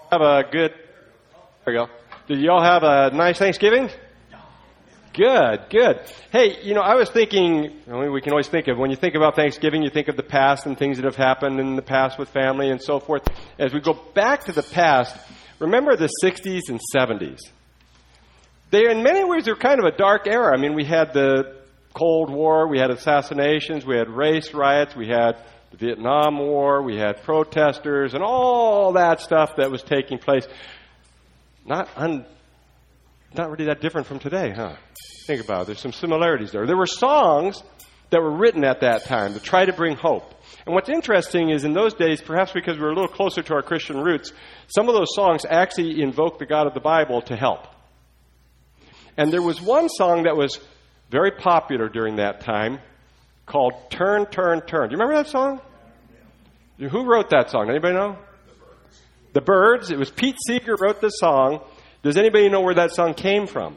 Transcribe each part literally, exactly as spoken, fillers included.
Have a good, there we go. Did you all have a nice Thanksgiving? Good, good. Hey, you know, I was thinking, I mean, we can always think of, when you think about Thanksgiving, you think of the past and things that have happened in the past with family and so forth. As we go back to the past, remember the sixties and seventies. They, in many ways, they're kind of a dark era. I mean, we had the Cold War, we had assassinations, we had race riots, we had the Vietnam War, we had protesters, and all that stuff that was taking place. Not un, not really that different from today, huh? Think about it. There's some similarities there. There were songs that were written at that time to try to bring hope. And what's interesting is in those days, perhaps because we were a little closer to our Christian roots, some of those songs actually invoke the God of the Bible to help. And there was one song that was very popular during that time called Turn, Turn, Turn. Do you remember that song? Who wrote that song? Anybody know? The Byrds. It was Pete Seeger wrote the song. Does anybody know where that song came from?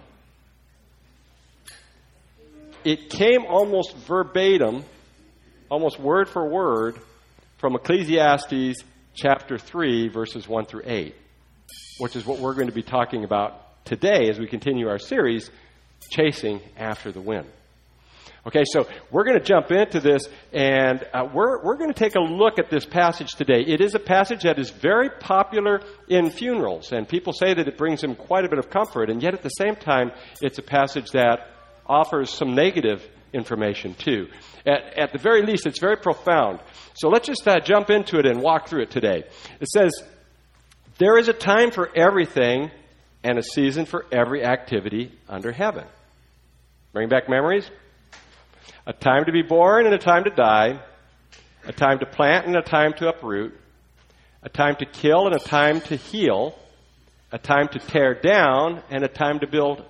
It came almost verbatim, almost word for word, from Ecclesiastes chapter three, verses one through eight, which is what we're going to be talking about today as we continue our series, Chasing After the Wind. Okay, so we're going to jump into this, and uh, we're we're going to take a look at this passage today. It is a passage that is very popular in funerals, and people say that it brings them quite a bit of comfort, and yet at the same time, it's a passage that offers some negative information too. At, at the very least, it's very profound. So let's just uh, jump into it and walk through it today. It says, "There is a time for everything and a season for every activity under heaven." Bring back memories? A time to be born and a time to die. A time to plant and a time to uproot. A time to kill and a time to heal. A time to tear down and a time to build.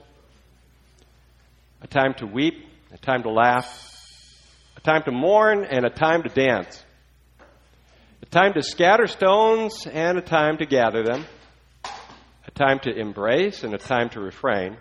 A time to weep, a time to laugh. A time to mourn and a time to dance. A time to scatter stones and a time to gather them. A time to embrace and a time to refrain.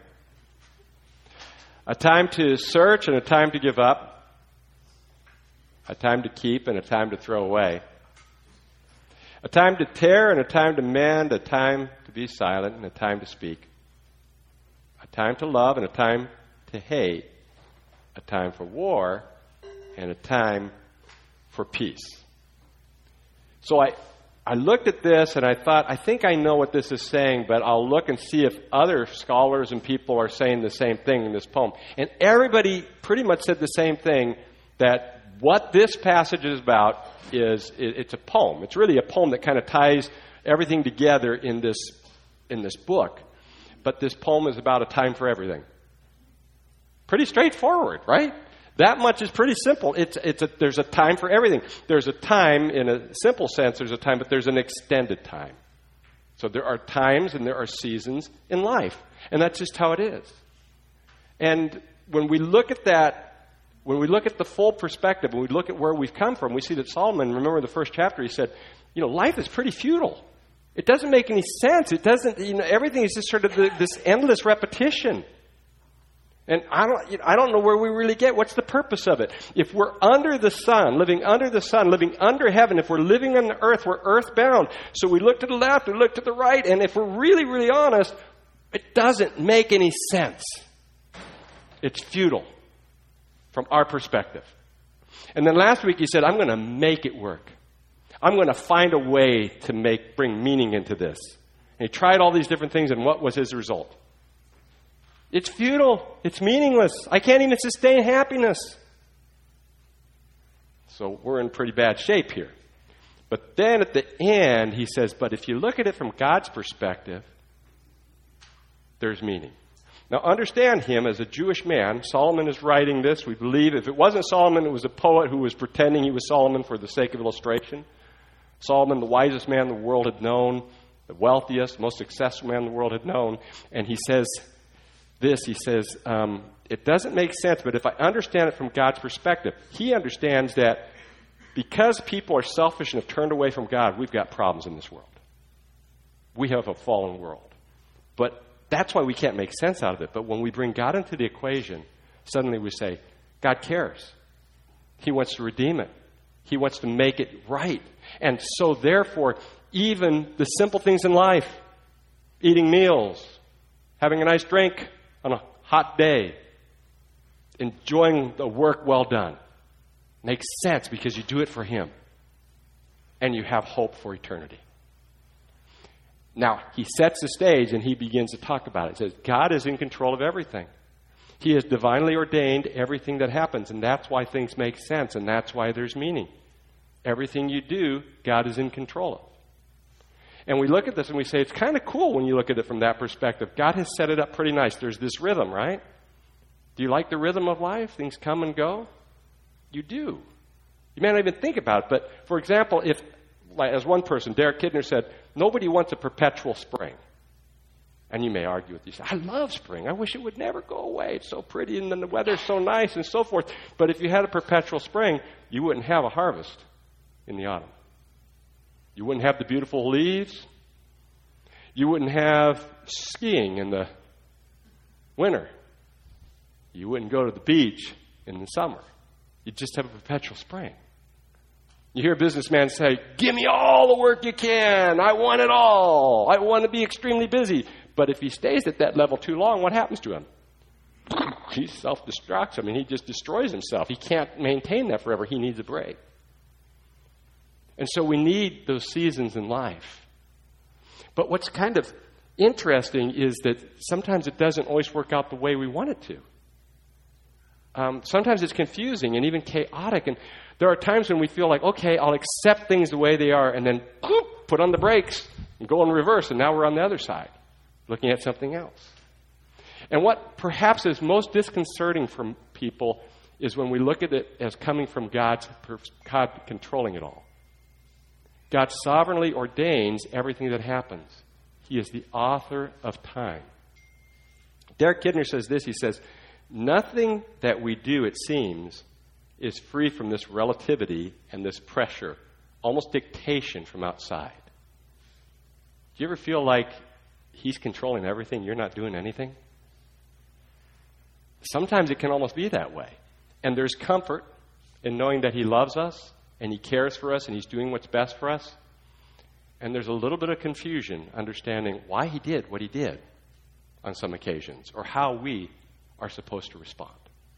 A time to search and a time to give up. A time to keep and a time to throw away. A time to tear and a time to mend. A time to be silent and a time to speak. A time to love and a time to hate. A time for war and a time for peace. So I, I looked at this and I thought, I think I know what this is saying, but I'll look and see if other scholars and people are saying the same thing in this poem. And everybody pretty much said the same thing, that what this passage is about is, it's a poem. It's really a poem that kind of ties everything together in this, in this book. But this poem is about a time for everything. Pretty straightforward, right? That much is pretty simple. It's it's a, there's a time for everything. There's a time, in a simple sense, there's a time, but there's an extended time. So there are times and there are seasons in life. And that's just how it is. And when we look at that, when we look at the full perspective, when we look at where we've come from, we see that Solomon, remember the first chapter, he said, you know, life is pretty futile. It doesn't make any sense. It doesn't, you know, everything is just sort of the, this endless repetition. And I don't, you know, I don't know where we really get. What's the purpose of it? If we're under the sun, living under the sun, living under heaven, if we're living on the earth, we're earthbound. So we look to the left, we look to the right, and if we're really, really honest, it doesn't make any sense. It's futile from our perspective. And then last week he said, I'm going to make it work. I'm going to find a way to make bring meaning into this. And he tried all these different things, and what was his result? It's futile. It's meaningless. I can't even sustain happiness. So we're in pretty bad shape here. But then at the end, he says, but if you look at it from God's perspective, there's meaning. Now understand him as a Jewish man. Solomon is writing this. We believe if it wasn't Solomon, it was a poet who was pretending he was Solomon for the sake of illustration. Solomon, the wisest man the world had known, the wealthiest, most successful man the world had known. And he says this, he says, um, it doesn't make sense, but if I understand it from God's perspective, he understands that because people are selfish and have turned away from God, we've got problems in this world. We have a fallen world. But that's why we can't make sense out of it. But when we bring God into the equation, suddenly we say, God cares. He wants to redeem it. He wants to make it right. And so therefore, even the simple things in life, eating meals, having a nice drink on a hot day, enjoying the work well done, makes sense because you do it for Him and you have hope for eternity. Now, he sets the stage and he begins to talk about it. He says, God is in control of everything. He has divinely ordained everything that happens, and that's why things make sense, and that's why there's meaning. Everything you do, God is in control of. And we look at this and we say, it's kind of cool when you look at it from that perspective. God has set it up pretty nice. There's this rhythm, right? Do you like the rhythm of life? Things come and go? You do. You may not even think about it, but for example, if, like, as one person, Derek Kidner said, nobody wants a perpetual spring. And you may argue with you, say, I love spring. I wish it would never go away. It's so pretty and then the weather's so nice and so forth. But if you had a perpetual spring, you wouldn't have a harvest in the autumn. You wouldn't have the beautiful leaves. You wouldn't have skiing in the winter. You wouldn't go to the beach in the summer. You'd just have a perpetual spring. You hear a businessman say, give me all the work you can. I want it all. I want to be extremely busy. But if he stays at that level too long, what happens to him? He self-destructs. I mean, he just destroys himself. He can't maintain that forever. He needs a break. And so we need those seasons in life. But what's kind of interesting is that sometimes it doesn't always work out the way we want it to. Um, sometimes it's confusing and even chaotic. And there are times when we feel like, okay, I'll accept things the way they are, and then whoop, put on the brakes and go in reverse, and now we're on the other side, looking at something else. And what perhaps is most disconcerting for people is when we look at it as coming from God's, God controlling it all. God sovereignly ordains everything that happens. He is the author of time. Derek Kidner says this, he says, nothing that we do, it seems, is free from this relativity and this pressure, almost dictation from outside. Do you ever feel like He's controlling everything, you're not doing anything? Sometimes it can almost be that way. And there's comfort in knowing that He loves us and He cares for us and He's doing what's best for us. And there's a little bit of confusion understanding why He did what He did on some occasions, or how we are supposed to respond.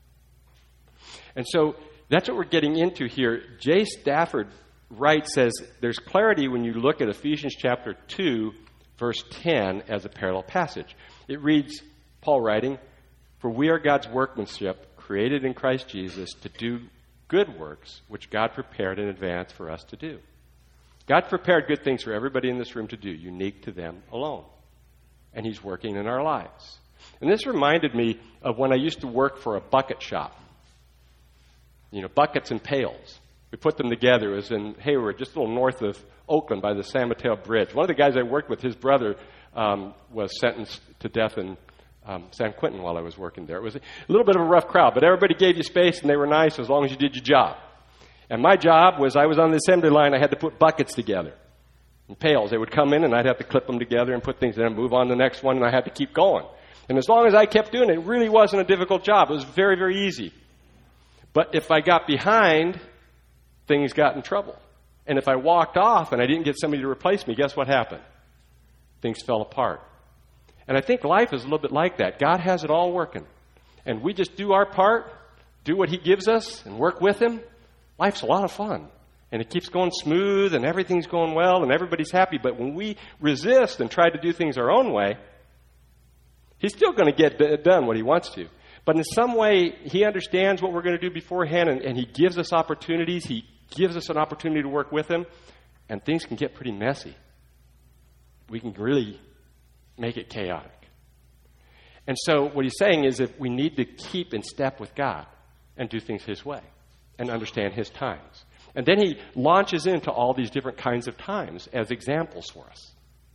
And so that's what we're getting into here. J. Stafford Wright says there's clarity when you look at Ephesians chapter two, verse ten as a parallel passage. It reads, Paul writing, for we are God's workmanship, created in Christ Jesus to do good works, which God prepared in advance for us to do. God prepared good things for everybody in this room to do, unique to them alone. And He's working in our lives. And this reminded me of when I used to work for a bucket shop. You know, buckets and pails. We put them together. It was in Hayward, just a little north of Oakland by the San Mateo Bridge. One of the guys I worked with, his brother, um, was sentenced to death in um, San Quentin while I was working there. It was a little bit of a rough crowd, but everybody gave you space and they were nice as long as you did your job. And my job was I was on the assembly line. I had to put buckets together and pails. They would come in and I'd have to clip them together and put things in and move on to the next one, and I had to keep going. And as long as I kept doing it, it really wasn't a difficult job. It was very, very easy. But if I got behind, things got in trouble. And if I walked off and I didn't get somebody to replace me, guess what happened? Things fell apart. And I think life is a little bit like that. God has it all working. And we just do our part, do what He gives us, and work with Him. Life's a lot of fun. And it keeps going smooth, and everything's going well, and everybody's happy. But when we resist and try to do things our own way, He's still going to get d- done what He wants to. But in some way, He understands what we're going to do beforehand, and, and He gives us opportunities. He gives us an opportunity to work with Him, and things can get pretty messy. We can really make it chaotic. And so what He's saying is that we need to keep in step with God and do things His way and understand His times. And then He launches into all these different kinds of times as examples for us.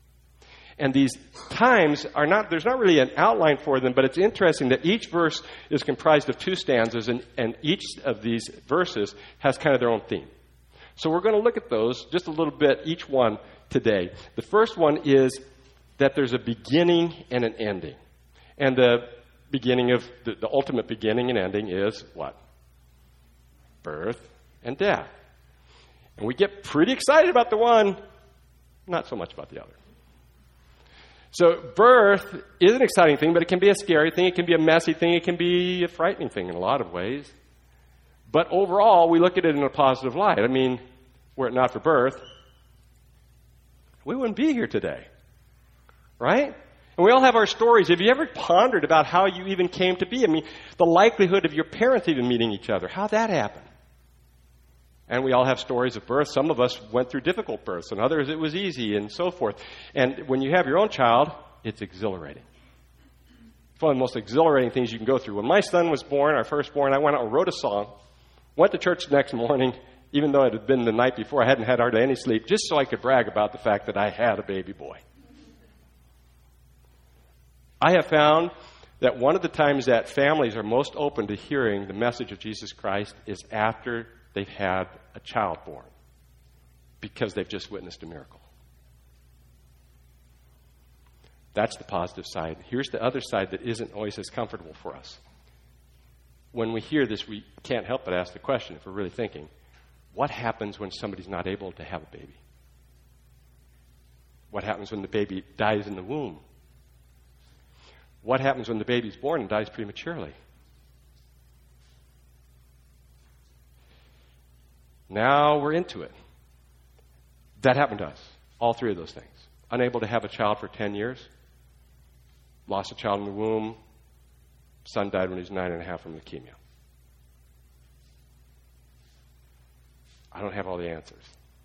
And these times are not, there's not really an outline for them, but it's interesting that each verse is comprised of two stanzas, and, and each of these verses has kind of their own theme. So we're going to look at those just a little bit, each one today. The first one is that there's a beginning and an ending. And the beginning of, the, the ultimate beginning and ending is what? Birth and death. And we get pretty excited about the one not so much about the other. So birth is an exciting thing, but it can be a scary thing. It can be a messy thing. It can be a frightening thing in a lot of ways. But overall, we look at it in a positive light. I mean, were it not for birth, we wouldn't be here today. Right? And we all have our stories. Have you ever pondered about how you even came to be? I mean, the likelihood of your parents even meeting each other. How'd that happen? And we all have stories of birth. Some of us went through difficult births, and others it was easy, and so forth. And when you have your own child, it's exhilarating. It's one of the most exhilarating things you can go through. When my son was born, our firstborn, I went out and wrote a song, went to church the next morning, even though it had been the night before, I hadn't had hardly any sleep, just so I could brag about the fact that I had a baby boy. I have found that one of the times that families are most open to hearing the message of Jesus Christ is after they've had a child born, because they've just witnessed a miracle. That's the positive side. Here's the other side that isn't always as comfortable for us. When we hear this, we can't help but ask the question, if we're really thinking, what happens when somebody's not able to have a baby? What happens when the baby dies in the womb? What happens when the baby's born and dies prematurely? Now we're into it. That happened to us. All three of those things. Unable to have a child for ten years. Lost a child in the womb. Son died when he was nine and a half from leukemia. I don't have all the answers.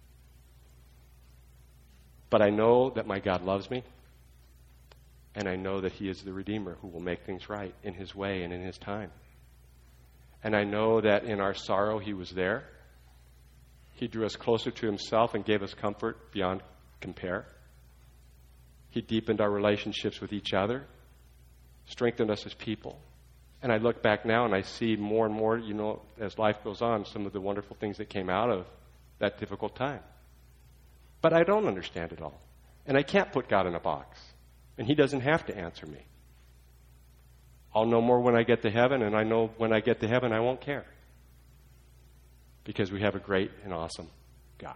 But I know that my God loves me. And I know that he is the Redeemer who will make things right in his way and in his time. And I know that in our sorrow he was there. He drew us closer to himself and gave us comfort beyond compare. He deepened our relationships with each other, strengthened us as people. And I look back now and I see more and more, you know, as life goes on, some of the wonderful things that came out of that difficult time. But I don't understand it all. And I can't put God in a box. And he doesn't have to answer me. I'll know more when I get to heaven, and I know when I get to heaven I won't care. Because we have a great and awesome God.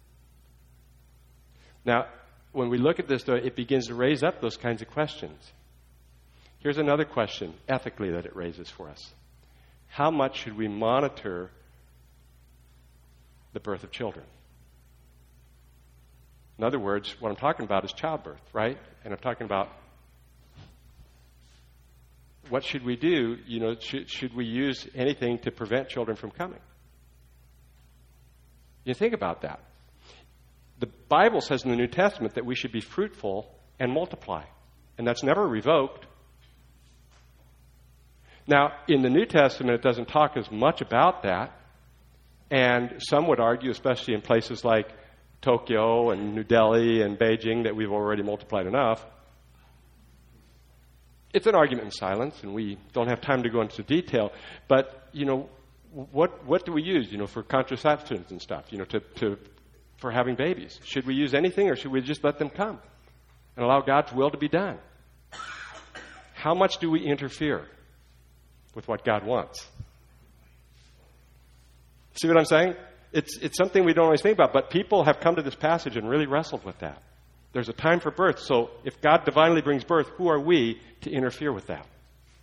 Now, when we look at this, though, it begins to raise up those kinds of questions. Here's another question, ethically, that it raises for us. How much should we monitor the birth of children? In other words, what I'm talking about is childbirth, right? And I'm talking about what should we do? You know, should, should we use anything to prevent children from coming? You think about that. The Bible says in the New Testament that we should be fruitful and multiply. And that's never revoked. Now, in the New Testament, it doesn't talk as much about that. And some would argue, especially in places like Tokyo and New Delhi and Beijing, that we've already multiplied enough. It's an argument in silence, and we don't have time to go into detail. But, you know, what what do we use, you know, for contraceptives and stuff, you know, to, to for having babies? Should we use anything, or should we just let them come and allow God's will to be done? How much do we interfere with what God wants? See what I'm saying? It's it's something we don't always think about, but people have come to this passage and really wrestled with that. There's a time for birth, so if God divinely brings birth, who are we to interfere with that?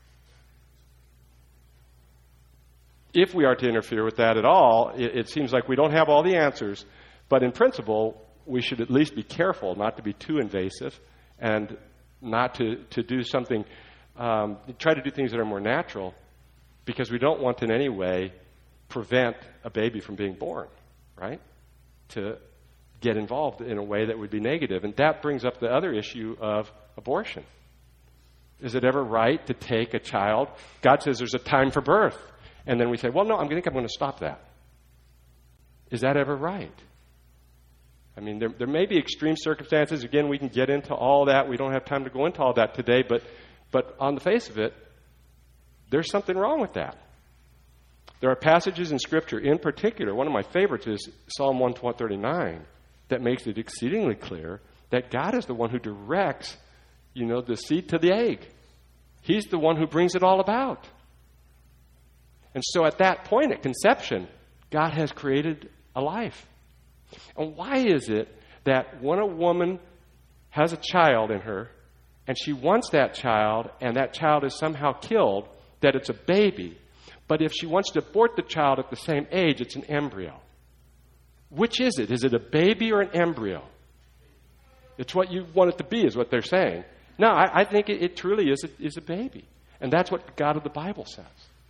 If we are to interfere with that at all, it, it seems like we don't have all the answers, but in principle, we should at least be careful not to be too invasive and not to, to do something, um, try to do things that are more natural, because we don't want to in any way prevent a baby from being born, right? To get involved in a way that would be negative. And that brings up the other issue of abortion. Is it ever right to take a child? God says there's a time for birth. And then we say, well, no, I think I'm going to stop that. Is that ever right? I mean, there, there may be extreme circumstances. Again, we can get into all that. We don't have time to go into all that today. But, but on the face of it, there's something wrong with that. There are passages in Scripture, in particular, one of my favorites is Psalm one thirty-nine, that makes it exceedingly clear that God is the one who directs, you know, the seed to the egg. He's the one who brings it all about. And so at that point, at conception, God has created a life. And why is it that when a woman has a child in her, and she wants that child, and that child is somehow killed, that it's a baby. But if she wants to abort the child at the same age, it's an embryo. Which is it? Is it a baby or an embryo? It's what you want it to be, is what they're saying. No, I, I think it, it truly is a, is a baby. And that's what God of the Bible says.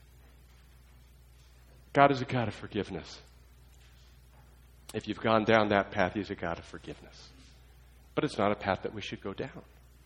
God is a God of forgiveness. If you've gone down that path, He's a God of forgiveness. But it's not a path that we should go down.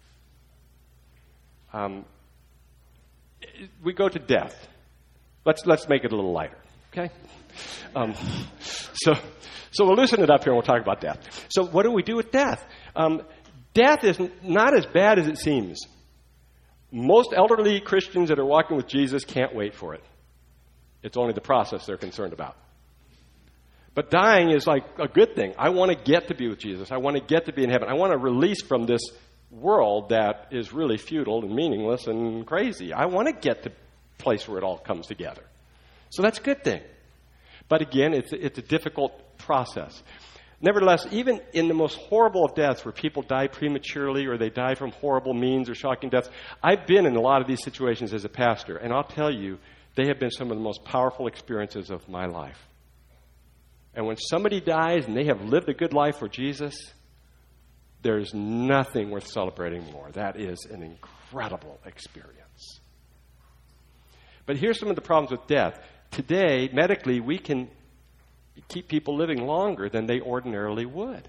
Um, we go to death. Let's let's make it a little lighter, okay? Um, so so we'll loosen it up here and we'll talk about death. So what do we do with death? Um, death is not as bad as it seems. Most elderly Christians that are walking with Jesus can't wait for it. It's only the process they're concerned about. But dying is like a good thing. I want to get to be with Jesus. I want to get to be in heaven. I want to release from this world that is really futile and meaningless and crazy. I want to get to a place where it all comes together. So that's a good thing. But again, it's a, it's a difficult process. Nevertheless, even in the most horrible of deaths where people die prematurely or they die from horrible means or shocking deaths, I've been in a lot of these situations as a pastor, and I'll tell you, they have been some of the most powerful experiences of my life. And when somebody dies and they have lived a good life for Jesus, there's nothing worth celebrating more. That is an incredible experience. But here's some of the problems with death. Today, medically, we can keep people living longer than they ordinarily would.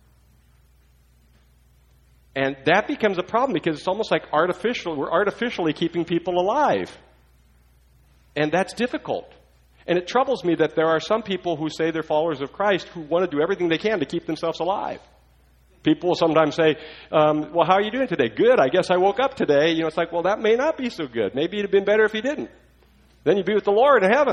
And that becomes a problem because it's almost like artificial. We're artificially keeping people alive. And that's difficult. And it troubles me that there are some people who say they're followers of Christ who want to do everything they can to keep themselves alive. People will sometimes say, um, well, how are you doing today? Good, I guess I woke up today. You know, it's like, well, that may not be so good. Maybe it would have been better if you didn't. Then you'd be with the Lord in heaven.